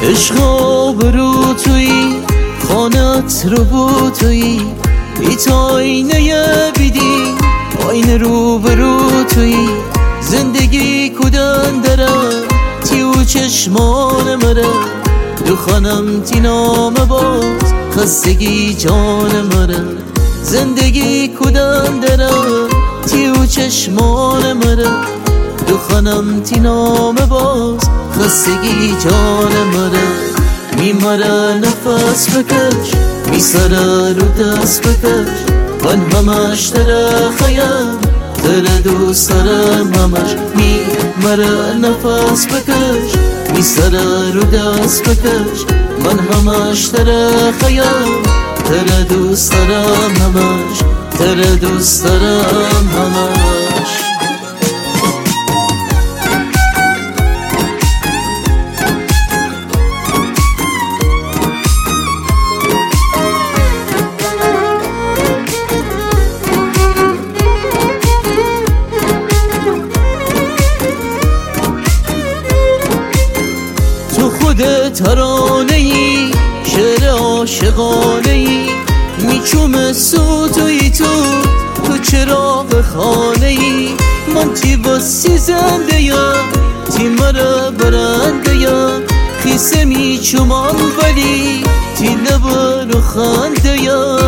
عشقا برو توی خانت رو بو توی ایت آینه بیدی آینه رو برو توی زندگی کدن داره تیو چشمان مره دو خانم تی نام باز خستگی جان مره زندگی کدن داره تیو چشمان مره دو خانم تی نام باز خستگی جان مره میمره نفس بکش میسره رو دست بکش من همش تره خیم تره دوست دارم همش میمره نفس بکش میسره رو دست بکش من همش تره خیم تره دوست دارم همش تره دوست دارم همش ترانه ای شعر عاشقانه ای میچوم سوتوی تو چراغ خانه ای من تی باسی زنده یا تی مرا برنده یا خیسه میچومم ولی تی لبانو خنده یا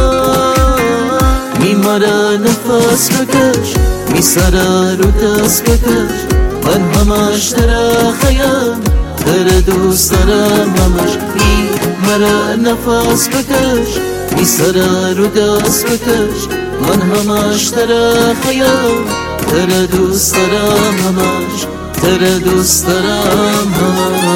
میمره نفس بکش میسره رو دست بکش من همش تره خیم تره دوست دارم همش میمره نفس بکش میسره رو دست بکش من همش تره خیم تره دوست دارم همش تره دوست دارم همش